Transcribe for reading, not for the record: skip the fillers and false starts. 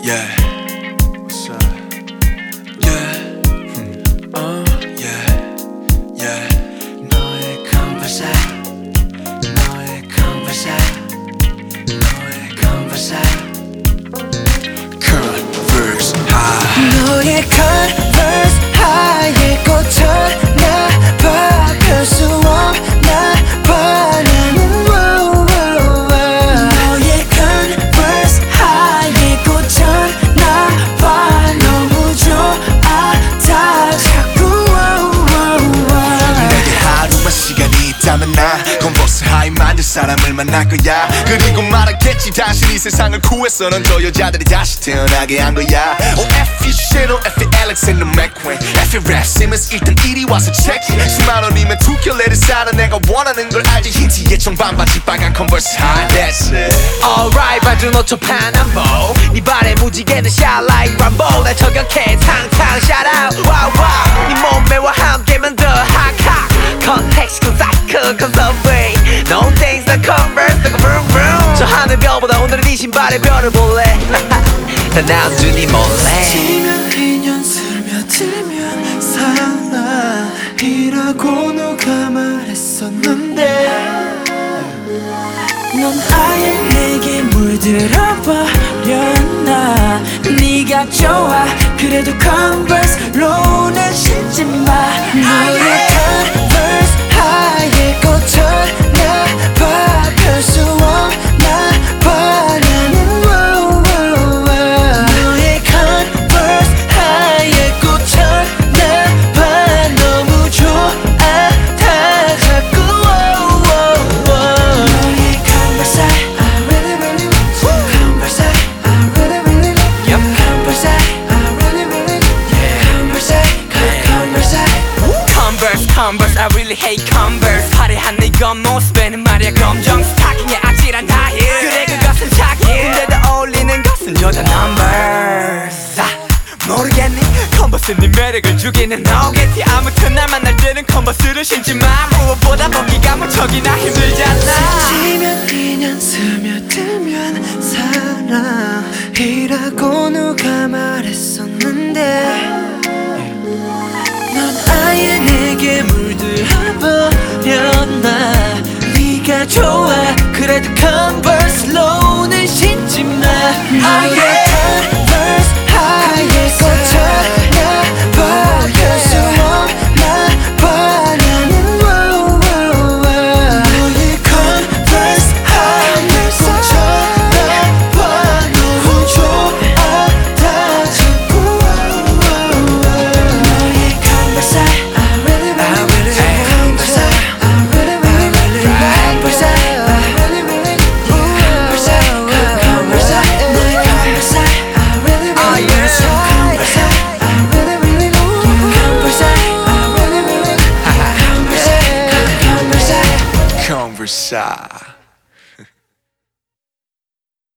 Yeah. What's up? Yeah. Yeah. Yeah. 너의 converse, 너의 converse, 너의 converse, converse high. 너의 converse high에 꽂혀나 봐. 별 수 없나 봐. 너의 converse high에 꽂혀나 봐. 너무 좋아 다 자꾸 내게 하루만 시간이 있다면 나 컨버스 하이 만들 사람을 만날 거야. 그리고 말하겠지 다시 이 세상을 구해서 넌 저 여자들이 다시 태어나게 한 거야. F.E. Shadow, F.E. Alexander McQueen, F.E. Rap Simmons 일단 이리 와서 체크해. 10만 원이면 두 켤레를 사는 내가 원하는 걸 알지. 흰티에 청반바지 빨간 컨버스 하이. That's it. Alright 봐준 5초 파남보 네 발에 무지개는 shine like Rambo. 날 저격해 탕탕 shout out wow wow. 네 몸매와 함께만 더 hot hot. Context 그 사이클 conserve. No things that converse like a vroom vroom. 저 하늘별보다 오늘은 네 신발에 별을 볼래. 다 남준이 몰래. 스치면 인연 스며들면 사랑이라고 누가 말했었는데 넌 아예 내게 물들어버렸나. 네가 좋아 그래도 converse로는 신지 마. 너의 converse 하얘 꽂혀나 봐. 별 수 없나 봐. 나는 너의 converse 하얘 꽂혀나 봐. 너무 좋아 다 자꾸 너의 converse I really really want you. Converse I really really love you. Converse I really really yeah. Converse Converse I really hate Converse. 화려한 네 겉모습에는 말이야 검정 스타킹에 아찔한 하일. 그래 그것은 착해. 근데도 어울리는 것은 저자 Numbers. 모르겠니 컨버스 네 매력을 주기는 너겠지. 아무튼 날 만날 때는 컨버스를 신지 마. 무엇보다 벗기가 무척이나 힘들잖아. 스치면 인연 스며들면 사랑이라고 누가 말했었는데 넌 아예 내게 물들어버렸나. 네가 좋아 그래도 converse로는 신지 마. 아예 converse 하얘 꽂혀나 봐. 별 수 없나 봐. 나는 너의 converse 하얘 꽂혀나 봐. 너무 좋아 다 자꾸 너의 converse I really really converse I really really converse I really really converse converse 너의 converse I really really converse I really really converse I really really converse converse Converse.